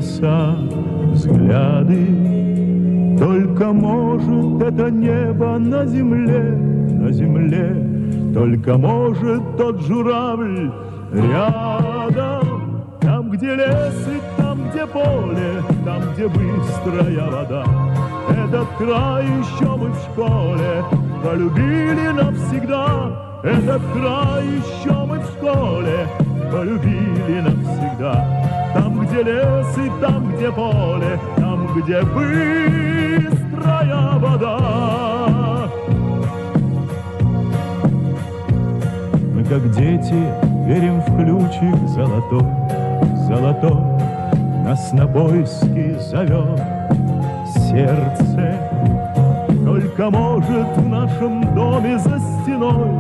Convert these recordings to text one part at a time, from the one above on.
небеса взгляды. Только может это небо на земле, только может тот журавль рядом. Там, где лес и там, где поле, там, где быстрая вода. Этот край еще мы в школе полюбили навсегда. Этот край еще мы в школе полюбили навсегда. Там, где лес и там, где поле, там, где быстрая вода. Мы, как дети, верим в ключик золотой, золотой. Нас на поиски зовет сердце. Только может в нашем доме за стеной,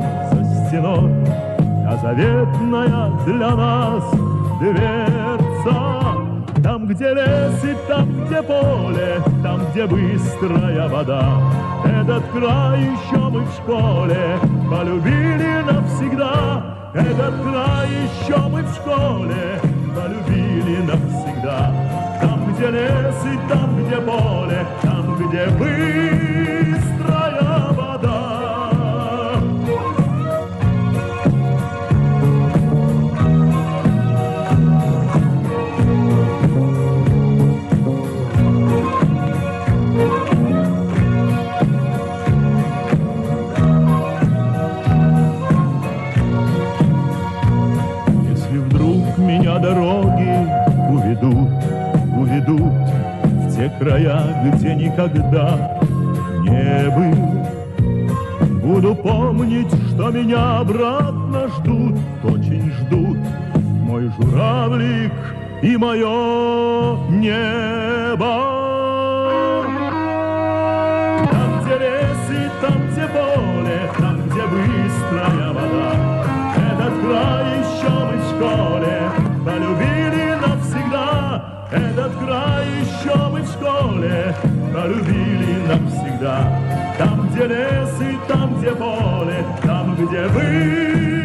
а заветная для нас дверца. Там, где лес и там, где поле, там, где быстрая вода. Этот край еще мы в школе полюбили навсегда. Этот край еще мы в школе полюбили навсегда. Там, где лес и там, где поле, там, где быстрая вода. Меня дороги уведут в те края, где никогда не был. Буду помнить, что меня обратно ждут, очень ждут мой журавлик и мое небо. Там, где лес и там, где поле, там, где быстрая вода. Этот край еще мы в школе полюбили навсегда. Этот край еще мы в школе полюбили навсегда. Там, где лес и там, где поле, там, где вы.